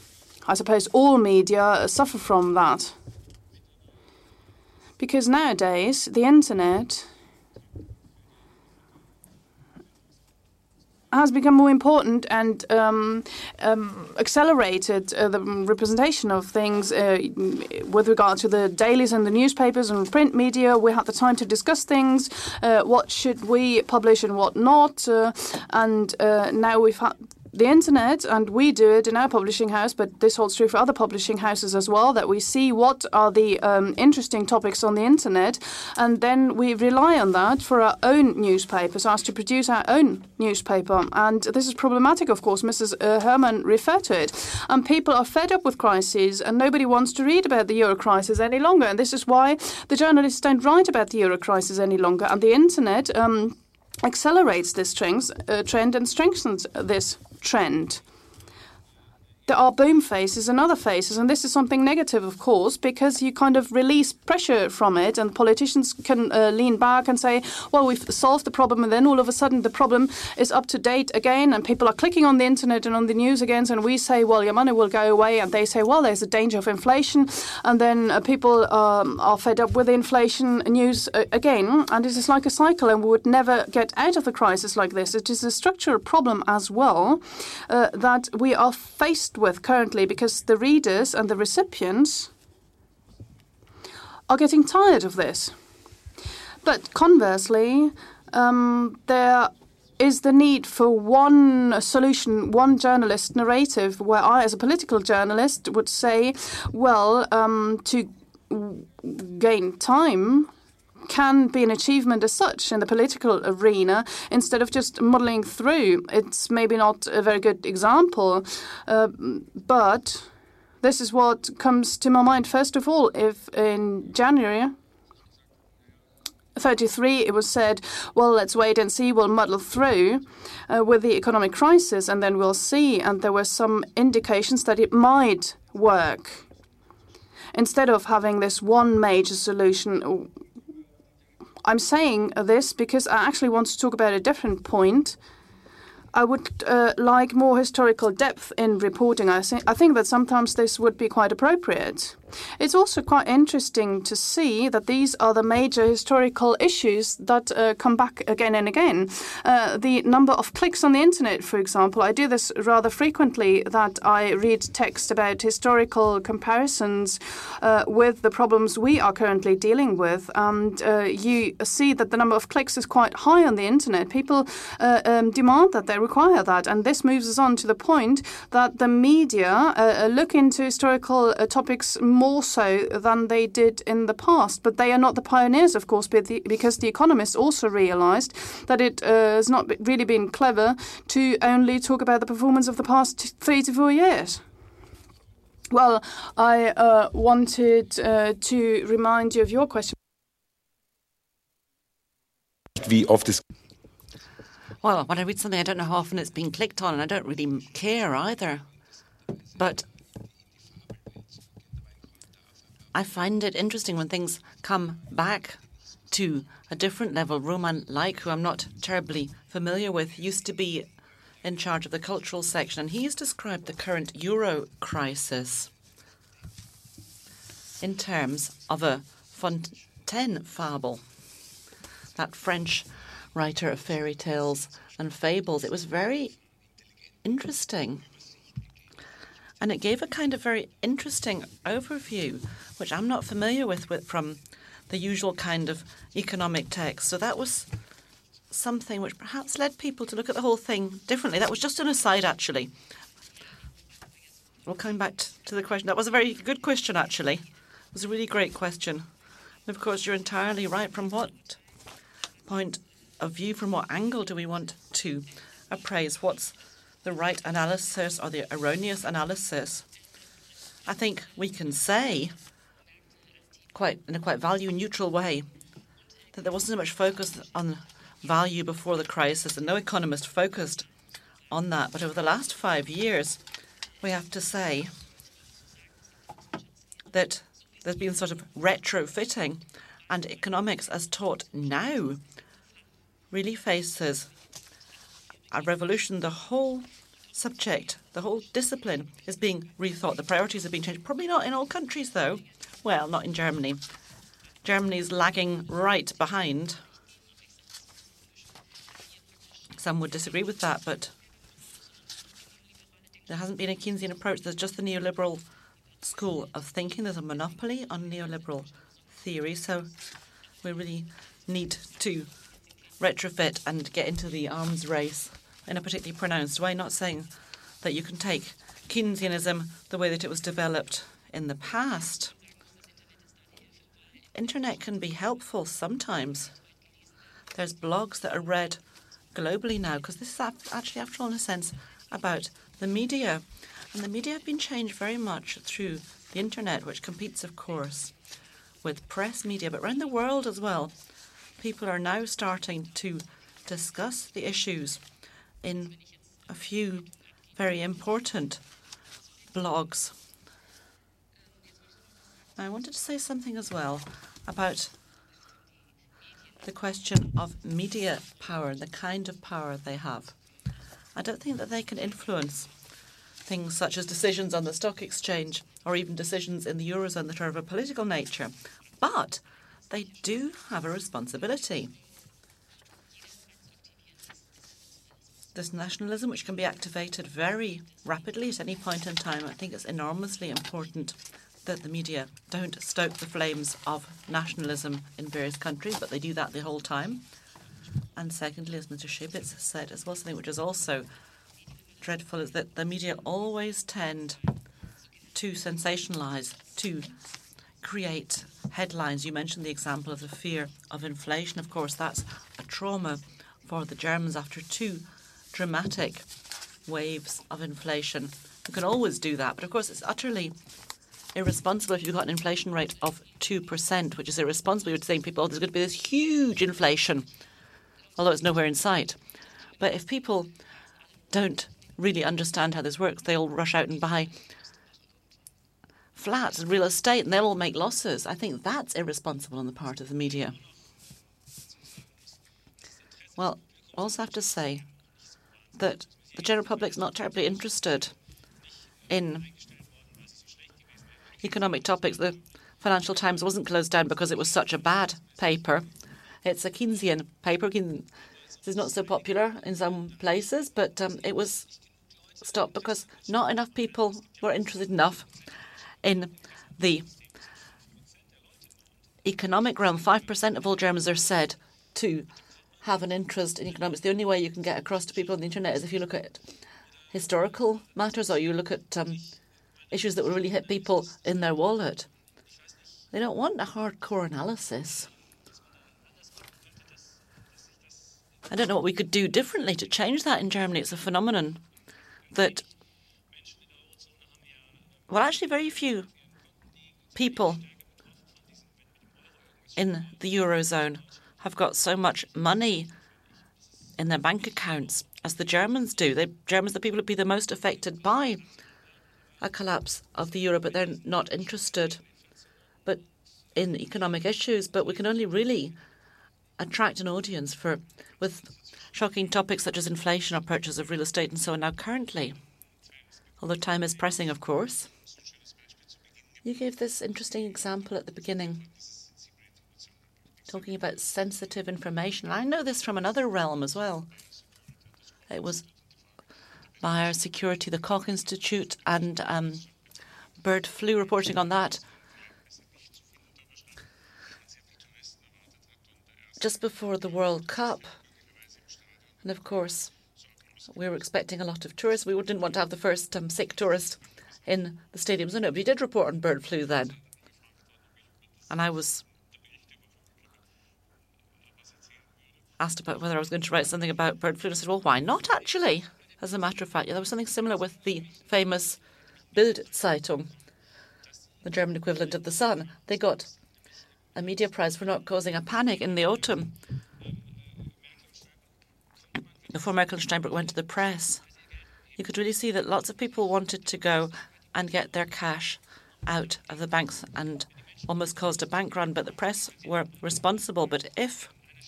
I suppose all media suffer from that. Because nowadays, the internet has become more important and um, um, accelerated uh, the representation of things uh, with regard to the dailies and the newspapers and print media. We had the time to discuss things, uh, what should we publish and what not, uh, and uh, now we've had the internet, and we do it in our publishing house, but this holds true for other publishing houses as well, that we see what are the um, interesting topics on the internet, and then we rely on that for our own newspapers, as to produce our own newspaper. And this is problematic, of course. Missus Uh, Herman referred to it. And people are fed up with crises, and nobody wants to read about the euro crisis any longer. And this is why the journalists don't write about the euro crisis any longer. And the internet um, accelerates this trends, uh, trend and strengthens this trend. There are boom phases and other phases, and this is something negative, of course, because you kind of release pressure from it, and politicians can uh, lean back and say, well, we've solved the problem, and then all of a sudden the problem is up to date again, and people are clicking on the internet and on the news again, and we say, well, your money will go away, and they say, well, there's a danger of inflation, and then uh, people um, are fed up with the inflation news uh, again, and it is like a cycle, and we would never get out of the crisis like this. It is a structural problem as well uh, that we are faced with currently, because the readers and the recipients are getting tired of this. But conversely, um, there is the need for one solution, one journalist narrative, where I, as a political journalist, would say, well, um, to gain time can be an achievement as such in the political arena, instead of just muddling through. It's maybe not a very good example, uh, but this is what comes to my mind. First of all, if in January thirty-three it was said, well, let's wait and see, we'll muddle through uh, with the economic crisis, and then we'll see, and there were some indications that it might work. Instead of having this one major solution, I'm saying this because I actually want to talk about a different point. I would uh, like more historical depth in reporting. I, th- I think that sometimes this would be quite appropriate. It's also quite interesting to see that these are the major historical issues that uh, come back again and again. Uh, the number of clicks on the internet, for example. I do this rather frequently, that I read text about historical comparisons uh, with the problems we are currently dealing with. And uh, you see that the number of clicks is quite high on the internet. People uh, um, demand that, they require that. And this moves us on to the point that the media uh, look into historical uh, topics more more so than they did in the past. But they are not the pioneers, of course, because the economists also realized that it uh, has not really been clever to only talk about the performance of the past three to four years. Well, I uh, wanted uh, to remind you of your question. Well, when I read something, I don't know how often it's been clicked on, and I don't really care either. But I find it interesting when things come back to a different level. Roman Like, who I'm not terribly familiar with, used to be in charge of the cultural section, and he's described the current euro crisis in terms of a Fontaine fable, that French writer of fairy tales and fables. It was very interesting. And it gave a kind of very interesting overview, which I'm not familiar with, with from the usual kind of economic text. So that was something which perhaps led people to look at the whole thing differently. That was just an aside, actually. Well, coming back to the question, that was a very good question, actually. It was a really great question. And of course, you're entirely right. From what point of view, from what angle do we want to appraise what's the right analysis or the erroneous analysis? I think we can say, quite in a quite value-neutral way, that there wasn't so much focus on value before the crisis, and no economist focused on that. But over the last five years, we have to say that there's been sort of retrofitting, and economics as taught now really faces a revolution. The whole subject, the whole discipline is being rethought. The priorities have been changed. Probably not in all countries, though. Well, not in Germany. Germany's lagging right behind. some would disagree with that, but there hasn't been a Keynesian approach. There's just the neoliberal school of thinking. There's a monopoly on neoliberal theory, so we really need to retrofit and get into the arms race in a particularly pronounced way, not saying that you can take Keynesianism the way that it was developed in the past. Internet can be helpful sometimes. There's blogs that are read globally now, because this is actually, after all, in a sense, about the media. And the media have been changed very much through the internet, which competes, of course, with press media, but around the world as well. People are now starting to discuss the issues in a few very important blogs. I wanted to say something as well about the question of media power, the kind of power they have. I don't think that they can influence things such as decisions on the stock exchange or even decisions in the Eurozone that are of a political nature, but they do have a responsibility. This nationalism, which can be activated very rapidly at any point in time, I think it's enormously important that the media don't stoke the flames of nationalism in various countries, but they do that the whole time. And secondly, as Mister Schibitz said as well, something which is also dreadful is that the media always tend to sensationalize, to create headlines. You mentioned the example of the fear of inflation. Of course, that's a trauma for the Germans after two dramatic waves of inflation. You can always do that, but of course it's utterly irresponsible if you've got an inflation rate of two percent, which is irresponsible. You're saying people, oh, there's going to be this huge inflation, although it's nowhere in sight. But if people don't really understand how this works, they all rush out and buy flats and real estate, and they'll all make losses. I think that's irresponsible on the part of the media. Well, I also have to say that the general public's not terribly interested in economic topics. The Financial Times wasn't closed down because it was such a bad paper. It's a Keynesian paper. This is not so popular in some places, but um, it was stopped because not enough people were interested enough in the economic realm. Five percent of all Germans are said to have an interest in economics. The only way you can get across to people on the internet is if you look at historical matters or you look at um, issues that will really hit people in their wallet. They don't want a hardcore analysis. I don't know what we could do differently to change that in Germany. It's a phenomenon that, well, actually very few people in the Eurozone have got so much money in their bank accounts as the Germans do. The Germans, the people who would be the most affected by a collapse of the euro, but they're not interested but in economic issues. But we can only really attract an audience for with shocking topics such as inflation or purchase of real estate and so on. Now, currently, although time is pressing, of course, you gave this interesting example at the beginning, talking about sensitive information. I know this from another realm as well. It was Biosecurity, the Koch Institute, and um, bird flu reporting on that. Just before the World Cup. And of course, we were expecting a lot of tourists. We didn't want to have the first um, sick tourist in the stadium. So nobody did report on bird flu then. And I was asked about whether I was going to write something about bird flu. And I said, well, why not, actually? As a matter of fact, yeah, there was something similar with the famous Bild-Zeitung, the German equivalent of The Sun. They got a media prize for not causing a panic in the autumn before Merkel and Steinbrück went to the press. You could really see that lots of people wanted to go and get their cash out of the banks and almost caused a bank run, but the press were responsible. But if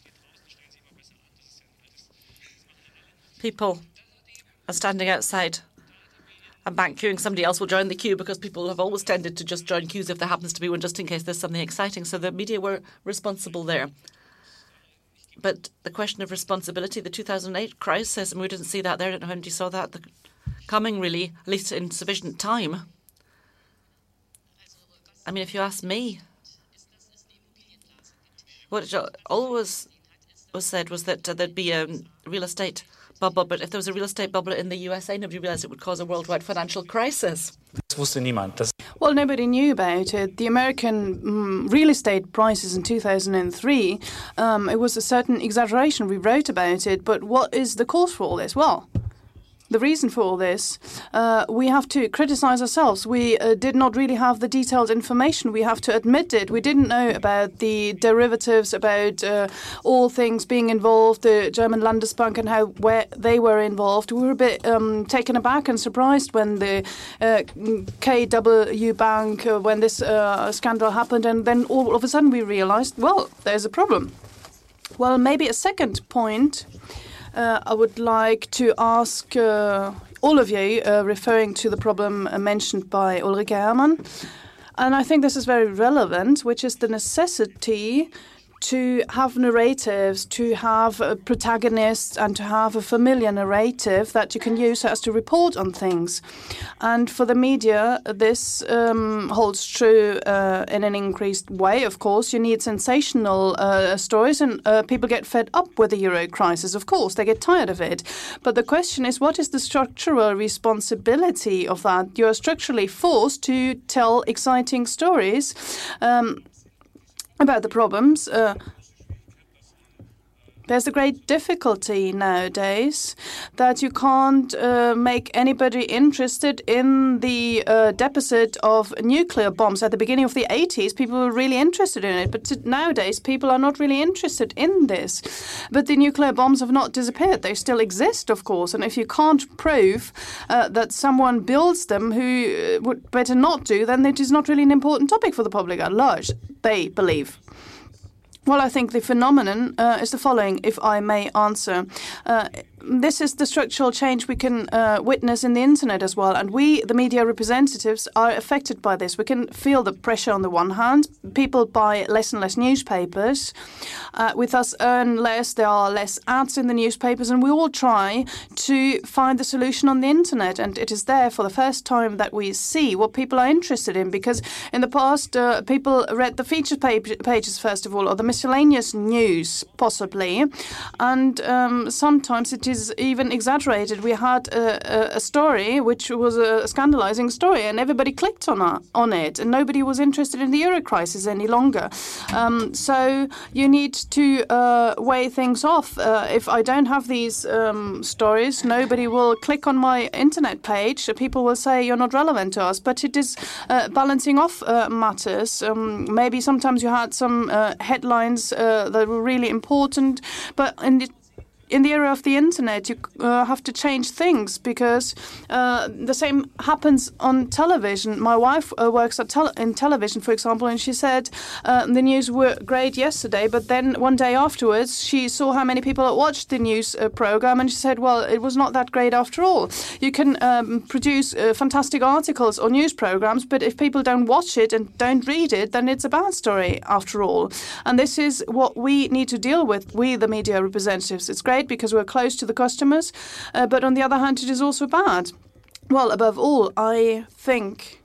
people are standing outside a bank queuing, somebody else will join the queue, because people have always tended to just join queues if there happens to be one, just in case there's something exciting. So the media were responsible there. But the question of responsibility, the two thousand eight crisis, and we didn't see that there. I don't know how you saw that coming, really, at least in sufficient time. I mean, if you ask me, what always was said was that uh, there'd be a real estate bubble, but if there was a real estate bubble in the U S A, nobody realized it would cause a worldwide financial crisis. Das wusste niemand. Das Well, nobody knew about it. The American um, real estate prices in two thousand three, um, it was a certain exaggeration. We wrote about it, but what is the cause for all this? Well, the reason for all this, uh, we have to criticize ourselves. We uh, did not really have the detailed information. We have to admit it. We didn't know about the derivatives, about uh, all things being involved, the German Landesbank and how where they were involved. We were a bit um, taken aback and surprised when the uh, K W Bank, uh, when this uh, scandal happened, and then all of a sudden we realized, well, there's a problem. Well, maybe a second point. Uh, I would like to ask uh, all of you, uh, referring to the problem uh, mentioned by Ulrike Herrmann, and I think this is very relevant, which is the necessity to have narratives, to have uh, protagonists, and to have a familiar narrative that you can use as to report on things. And for the media, this um, holds true uh, in an increased way, of course. You need sensational uh, stories, and uh, people get fed up with the Euro crisis, of course. They get tired of it. But the question is, what is the structural responsibility of that? You are structurally forced to tell exciting stories um, about the problems. Uh, There's a great difficulty nowadays that you can't uh, make anybody interested in the uh, deposit of nuclear bombs. At the beginning of the eighties, people were really interested in it, but nowadays people are not really interested in this. But the nuclear bombs have not disappeared. They still exist, of course, and if you can't prove uh, that someone builds them who would better not do, then it is not really an important topic for the public at large, they believe. Well, I think the phenomenon uh, is the following, if I may answer. Uh, this is the structural change we can uh, witness in the internet as well. And we, the media representatives, are affected by this. We can feel the pressure on the one hand. People buy less and less newspapers. Uh, we thus earn less. There are less ads in the newspapers. And we all try to find the solution on the internet. And it is there for the first time that we see what people are interested in. Because in the past, uh, people read the feature page pages, first of all, or the miscellaneous news, possibly. And um, sometimes it is even exaggerated. We had a, a, a story which was a scandalizing story, and everybody clicked on, a, on it, and nobody was interested in the Euro crisis any longer. Um, so you need to uh, weigh things off. Uh, if I don't have these um, stories, nobody will click on my internet page. People will say you're not relevant to us, but it is uh, balancing off uh, matters. Um, maybe sometimes you had some uh, headlines uh, that were really important, but in the In the era of the internet, you uh, have to change things because uh, the same happens on television. My wife uh, works at tel in television, for example, and she said uh, the news were great yesterday, but then one day afterwards she saw how many people had watched the news uh, program, and she said, well, it was not that great after all. You can um, produce uh, fantastic articles or news programs, but if people don't watch it and don't read it, then it's a bad story after all. And this is what we need to deal with, we the media representatives. It's great because we're close to the customers, uh, but on the other hand, it is also bad. Well, above all, I think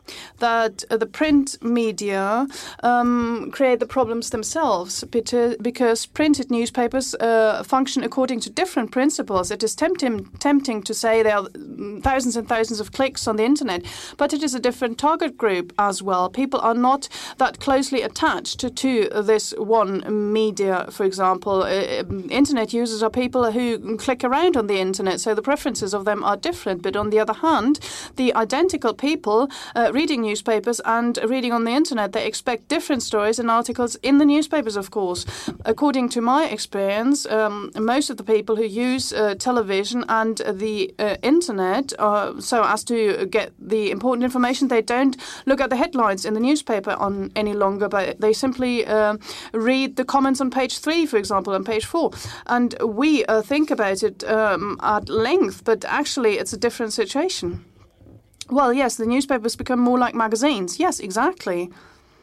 that uh, the print media um, create the problems themselves because, because printed newspapers uh, function according to different principles. It is tempting, tempting to say there are thousands and thousands of clicks on the internet, but it is a different target group as well. People are not that closely attached to, to this one media, for example. Uh, internet users are people who click around on the internet, so the preferences of them are different. But on the other hand, the identical people uh, reading newspapers and reading on the internet, they expect different stories and articles in the newspapers, of course. According to my experience, um, most of the people who use uh, television and the uh, internet, uh, so as to get the important information, they don't look at the headlines in the newspaper on any longer, but they simply uh, read the comments on page three, for example, and page four. And we uh, think about it um, at length, but actually it's a different situation. Well, yes, the newspapers become more like magazines. Yes, exactly.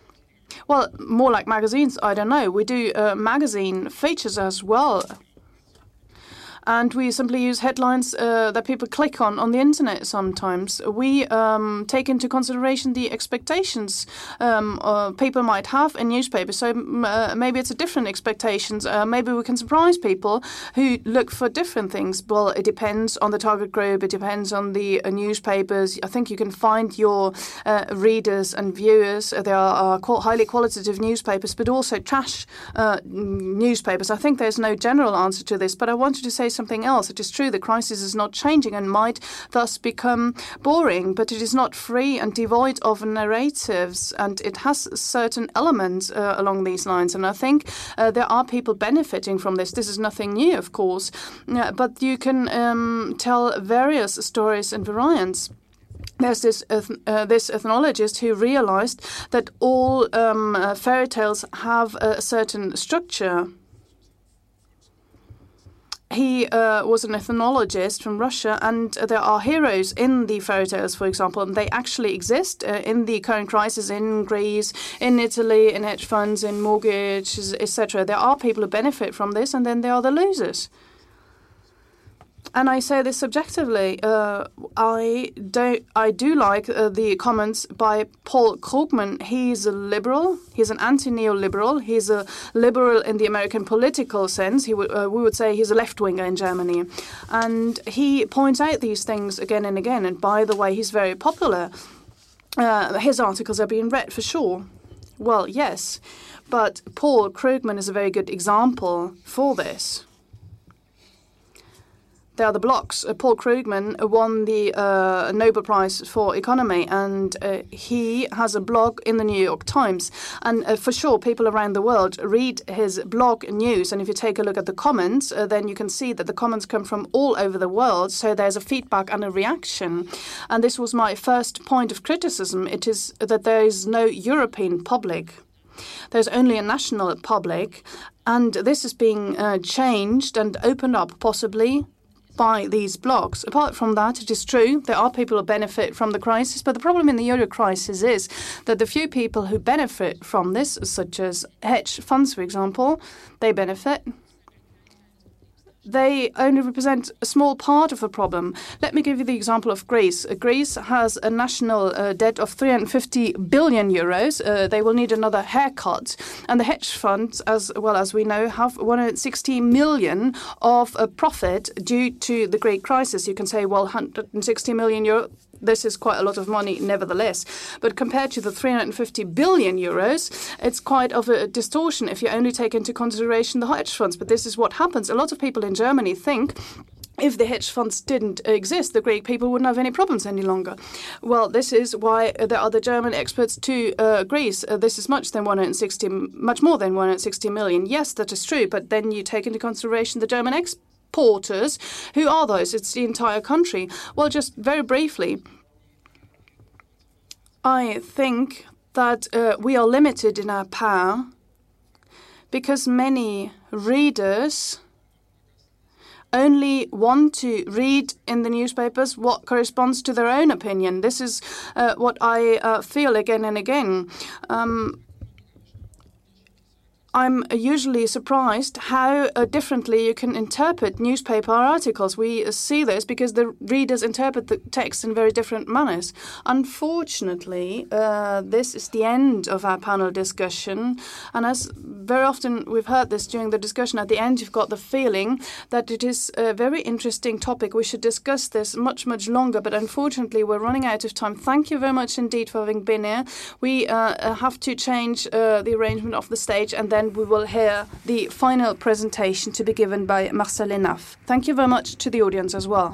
Well, more like magazines, I don't know. We do uh, magazine features as well. And we simply use headlines uh, that people click on on the internet sometimes. We um, take into consideration the expectations um, uh, people might have in newspapers. So uh, maybe it's a different expectations. Uh, maybe we can surprise people who look for different things. Well, it depends on the target group. It depends on the uh, newspapers. I think you can find your uh, readers and viewers. There are uh, highly qualitative newspapers, but also trash uh, newspapers. I think there's no general answer to this, but I wanted to say something else. It is true the crisis is not changing and might thus become boring, but it is not free and devoid of narratives, and it has certain elements uh, along these lines. And I think uh, there are people benefiting from this. This is nothing new, of course, uh, but you can um, tell various stories and variants. There's this uh, this ethnologist who realized that all um, uh, fairy tales have a certain structure. He uh, was an ethnologist from Russia, and uh, there are heroes in the fairy tales, for example, and they actually exist uh, in the current crisis in Greece, in Italy, in hedge funds, in mortgages, et cetera. There are people who benefit from this, and then there are the losers. And I say this subjectively. Uh, I don't. I do like uh, the comments by Paul Krugman. He's a liberal. He's an anti-neoliberal. He's a liberal in the American political sense. He w- uh, we would say he's a left-winger in Germany, and he points out these things again and again. And by the way, he's very popular. Uh, his articles are being read for sure. Well, yes, but Paul Krugman is a very good example for this. There are the blocks. Uh, Paul Krugman won the uh, Nobel Prize for Economy, and uh, he has a blog in the New York Times. And uh, for sure, people around the world read his blog news. And if you take a look at the comments, uh, then you can see that the comments come from all over the world. So there's a feedback and a reaction. And this was my first point of criticism. It is that there is no European public. There's only a national public. And this is being uh, changed and opened up, possibly, by these blogs. Apart from that, it is true there are people who benefit from the crisis, but the problem in the euro crisis is that the few people who benefit from this, such as hedge funds, for example, they benefit. They only represent a small part of the problem. Let me give you the example of Greece. Uh, Greece has a national uh, debt of three hundred fifty billion euros. Uh, they will need another haircut. And the hedge funds, as well as we know, have one hundred sixty million of uh, profit due to the Greek crisis. You can say, well, one hundred sixty million euro. This is quite a lot of money, nevertheless. But compared to the three hundred fifty billion euros, it's quite of a distortion if you only take into consideration the hedge funds. But this is what happens. A lot of people in Germany think if the hedge funds didn't exist, the Greek people wouldn't have any problems any longer. Well, this is why there are the German experts to uh, Greece. Uh, this is much than one hundred sixty, much more than one hundred sixty million. Yes, that is true. But then you take into consideration the German experts. Porters. Who are those? It's the entire country. Well, just very briefly, I think that uh, we are limited in our power because many readers only want to read in the newspapers what corresponds to their own opinion. This is uh, what I uh, feel again and again. Um, I'm usually surprised how uh, differently you can interpret newspaper articles. We uh, see this because the readers interpret the text in very different manners. Unfortunately, uh, this is the end of our panel discussion. And as very often we've heard this during the discussion, at the end you've got the feeling that it is a very interesting topic. We should discuss this much, much longer. But unfortunately, we're running out of time. Thank you very much indeed for having been here. We uh, have to change uh, the arrangement of the stage, and then we will hear the final presentation to be given by Marcel Lenaf. Thank you very much to the audience as well.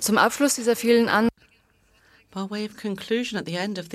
zum Abschluss dieser vielen An By way of conclusion, at the end of